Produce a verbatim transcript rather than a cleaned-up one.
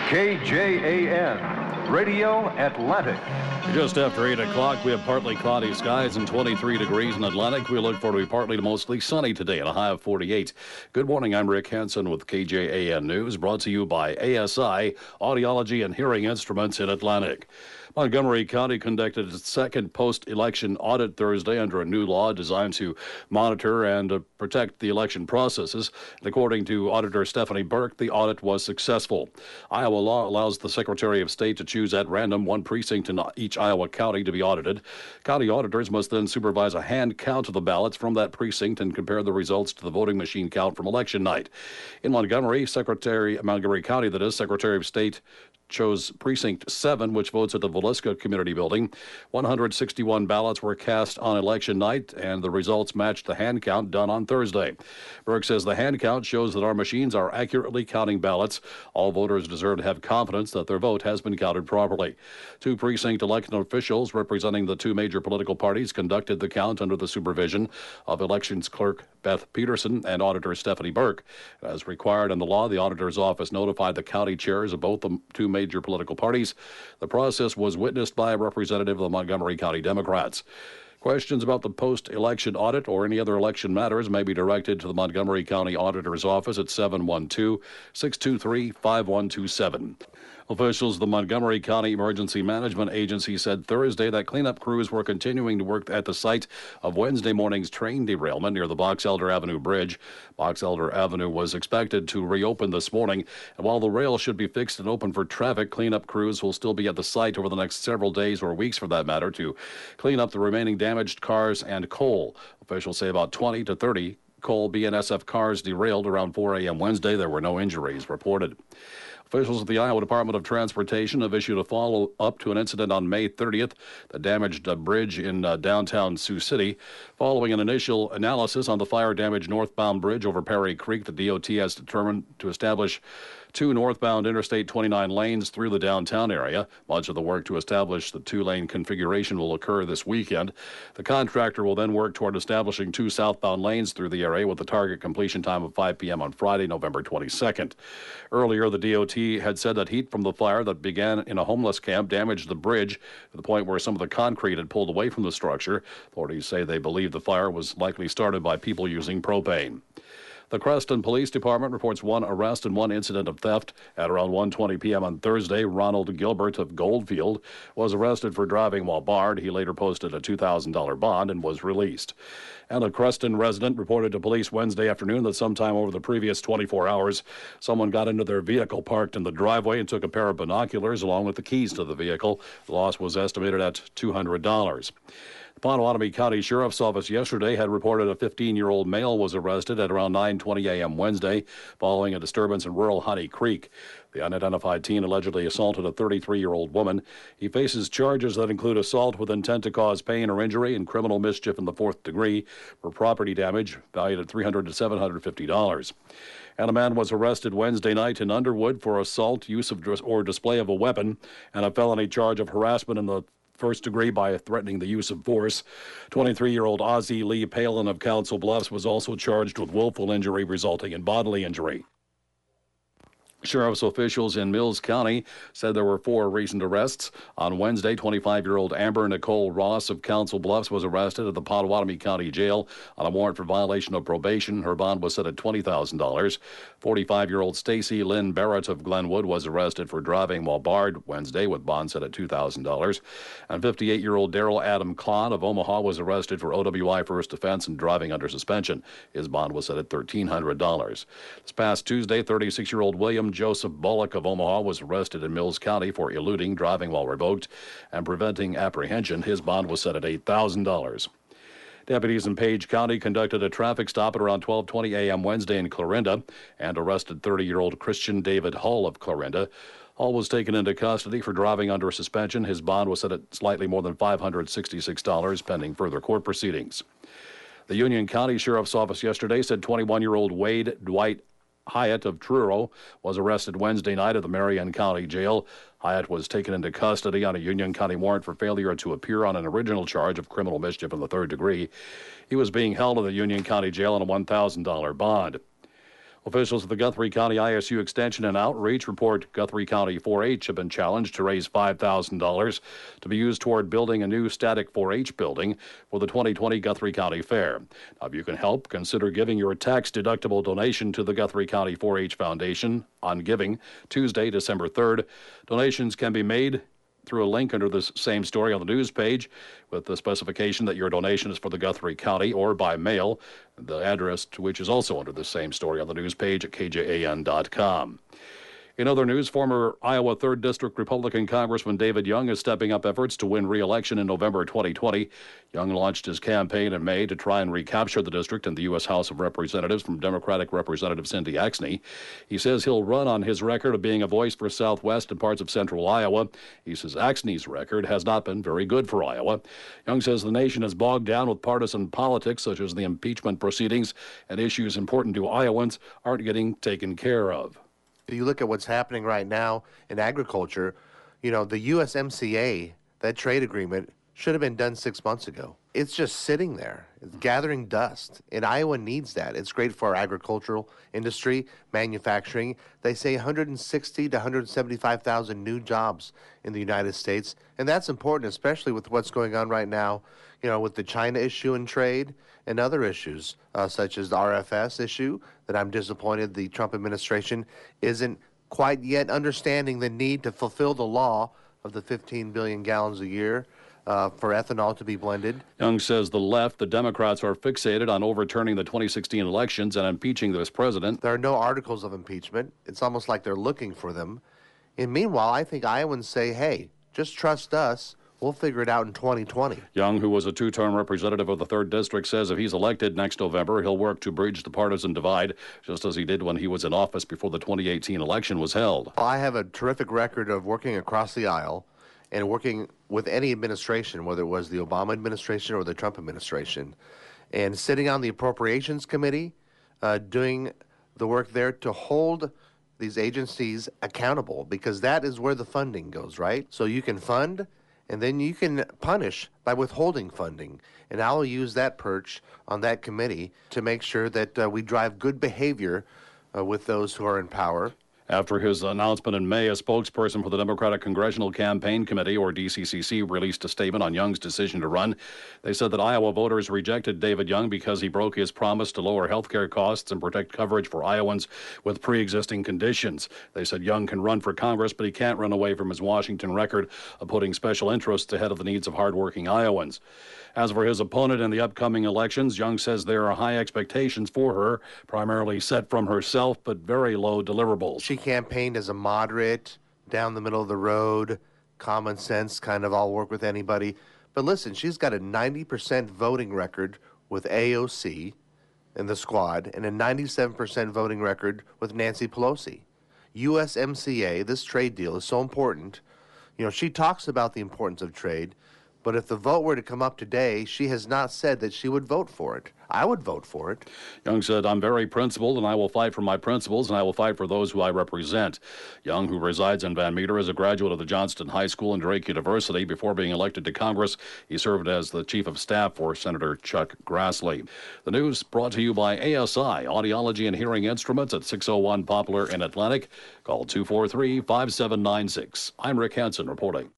K J A N, Radio Atlantic. Just after eight o'clock, we have partly cloudy skies and twenty-three degrees in Atlantic. We look for to be partly to mostly sunny today and a high of forty-eight. Good morning, I'm Rick Hansen with K J A N News, brought to you by A S I, Audiology and Hearing Instruments in Atlantic. Montgomery County conducted its second post-election audit Thursday under a new law designed to monitor and uh, protect the election processes. And according to Auditor Stephanie Burke, the audit was successful. Iowa law allows the Secretary of State to choose at random one precinct in each Iowa county to be audited. County auditors must then supervise a hand count of the ballots from that precinct and compare the results to the voting machine count from election night. In Montgomery, Secretary Montgomery County, that is, Secretary of State chose Precinct seven, which votes at the Villisca Community Building. one hundred sixty-one ballots were cast on election night, and the results matched the hand count done on Thursday. Burke says the hand count shows that our machines are accurately counting ballots. All voters deserve to have confidence that their vote has been counted properly. Two precinct election officials representing the two major political parties conducted the count under the supervision of elections clerk Beth Peterson and Auditor Stephanie Burke. As required in the law, the auditor's office notified the county chairs of both the two major political parties. The process was witnessed by a representative of the Montgomery County Democrats. Questions about the post-election audit or any other election matters may be directed to the Montgomery County Auditor's Office at seven one two, six two three, five one two seven. Officials of the Montgomery County Emergency Management Agency said Thursday that cleanup crews were continuing to work at the site of Wednesday morning's train derailment near the Box Elder Avenue Bridge. Box Elder Avenue was expected to reopen this morning, and while the rail should be fixed and open for traffic, cleanup crews will still be at the site over the next several days or weeks, for that matter, to clean up the remaining damaged cars and coal. Officials say about twenty to thirty coal B N S F cars derailed around four a.m. Wednesday. There were no injuries reported. Officials at the Iowa Department of Transportation have issued a follow-up to an incident on May thirtieth that damaged a bridge in uh, downtown Sioux City. Following an initial analysis on the fire-damaged northbound bridge over Perry Creek, the D O T has determined to establish two northbound Interstate twenty-nine lanes through the downtown area. Much of the work to establish the two-lane configuration will occur this weekend. The contractor will then work toward establishing two southbound lanes through the area with a target completion time of five p.m. on Friday, November twenty-second. Earlier, the D O T had said that heat from the fire that began in a homeless camp damaged the bridge to the point where some of the concrete had pulled away from the structure. Authorities say they believe the fire was likely started by people using propane. The Creston Police Department reports one arrest and one incident of theft. At around one twenty p.m. on Thursday, Ronald Gilbert of Goldfield was arrested for driving while barred. He later posted a two thousand dollars bond and was released. And a Creston resident reported to police Wednesday afternoon that sometime over the previous twenty-four hours, someone got into their vehicle parked in the driveway and took a pair of binoculars along with the keys to the vehicle. The loss was estimated at two hundred dollars. The Potawatomi County Sheriff's Office yesterday had reported a fifteen-year-old male was arrested at around nine twenty a.m. Wednesday following a disturbance in rural Honey Creek. The unidentified teen allegedly assaulted a thirty-three-year-old woman. He faces charges that include assault with intent to cause pain or injury and criminal mischief in the fourth degree for property damage valued at three hundred to seven hundred fifty dollars. And a man was arrested Wednesday night in Underwood for assault, use of or display of a weapon, and a felony charge of harassment in the first degree by threatening the use of force. twenty-three-year-old Ozzie Lee Palin of Council Bluffs was also charged with willful injury resulting in bodily injury. Sheriff's officials in Mills County said there were four recent arrests. On Wednesday, twenty-five-year-old Amber Nicole Ross of Council Bluffs was arrested at the Potawatomi County Jail on a warrant for violation of probation. Her bond was set at twenty thousand dollars. forty-five-year-old Stacy Lynn Barrett of Glenwood was arrested for driving while barred Wednesday with bond set at two thousand dollars. And fifty-eight-year-old Daryl Adam Claude of Omaha was arrested for O W I first offense and driving under suspension. His bond was set at thirteen hundred dollars. This past Tuesday, thirty-six-year-old William Joseph Bullock of Omaha was arrested in Mills County for eluding, driving while revoked, and preventing apprehension. His bond was set at eight thousand dollars. Deputies in Page County conducted a traffic stop at around twelve twenty a.m. Wednesday in Clarinda and arrested thirty-year-old Christian David Hull of Clarinda. Hull was taken into custody for driving under suspension. His bond was set at slightly more than five hundred sixty-six dollars pending further court proceedings. The Union County Sheriff's Office yesterday said twenty-one-year-old Wade Dwight Hyatt of Truro was arrested Wednesday night at the Marion County Jail. Hyatt was taken into custody on a Union County warrant for failure to appear on an original charge of criminal mischief in the third degree. He was being held in the Union County Jail on a one thousand dollars bond. Officials of the Guthrie County I S U Extension and Outreach report Guthrie County four H have been challenged to raise five thousand dollars to be used toward building a new static four H building for the twenty twenty Guthrie County Fair. Now, if you can help, consider giving your tax-deductible donation to the Guthrie County four H Foundation on Giving Tuesday, December third. Donations can be made through a link under this same story on the news page with the specification that your donation is for the Guthrie County, or by mail, the address to which is also under the same story on the news page at K J A N dot com. In other news, former Iowa third District Republican Congressman David Young is stepping up efforts to win re-election in November twenty twenty. Young launched his campaign in May to try and recapture the district in the U S House of Representatives from Democratic Representative Cindy Axne. He says he'll run on his record of being a voice for Southwest and parts of central Iowa. He says Axne's record has not been very good for Iowa. Young says the nation is bogged down with partisan politics, such as the impeachment proceedings, and issues important to Iowans aren't getting taken care of. You look at what's happening right now in agriculture, you know, the U S M C A, that trade agreement, should have been done six months ago. It's just sitting there. It's gathering dust. And Iowa needs that. It's great for our agricultural industry, manufacturing. They say one hundred sixty to one hundred seventy-five thousand new jobs in the United States. And that's important, especially with what's going on right now, you know, with the China issue in trade and other issues, uh, such as the R F S issue, that I'm disappointed the Trump administration isn't quite yet understanding the need to fulfill the law of the fifteen billion gallons a year uh, for ethanol to be blended. Young says the left, the Democrats, are fixated on overturning the twenty sixteen elections and impeaching this president. There are no articles of impeachment. It's almost like they're looking for them. And meanwhile, I think Iowans say, hey, just trust us. We'll figure it out in twenty twenty. Young, who was a two-term representative of the third District, says if he's elected next November, he'll work to bridge the partisan divide, just as he did when he was in office before the twenty eighteen election was held. I have a terrific record of working across the aisle and working with any administration, whether it was the Obama administration or the Trump administration, and sitting on the Appropriations Committee, uh, doing the work there to hold these agencies accountable, because that is where the funding goes, right? So you can fund, and then you can punish by withholding funding. And I'll use that perch on that committee to make sure that uh, we drive good behavior uh, with those who are in power. After his announcement in May, a spokesperson for the Democratic Congressional Campaign Committee, or D C C C, released a statement on Young's decision to run. They said that Iowa voters rejected David Young because he broke his promise to lower health care costs and protect coverage for Iowans with pre-existing conditions. They said Young can run for Congress, but he can't run away from his Washington record of putting special interests ahead of the needs of hardworking Iowans. As for his opponent in the upcoming elections, Young says there are high expectations for her, primarily set from herself, but very low deliverables. She campaigned as a moderate, down the middle of the road, common sense, kind of I'll work with anybody. But listen, she's got a ninety percent voting record with A O C in the squad and a ninety-seven percent voting record with Nancy Pelosi. U S M C A, this trade deal, is so important. You know, she talks about the importance of trade, but if the vote were to come up today, she has not said that she would vote for it. I would vote for it. Young said, I'm very principled, and I will fight for my principles, and I will fight for those who I represent. Young, who resides in Van Meter, is a graduate of the Johnston High School and Drake University. Before being elected to Congress, he served as the chief of staff for Senator Chuck Grassley. The news brought to you by A S I, Audiology and Hearing Instruments at six oh one Poplar in Atlantic. Call two four three, five seven nine six. I'm Rick Hansen reporting.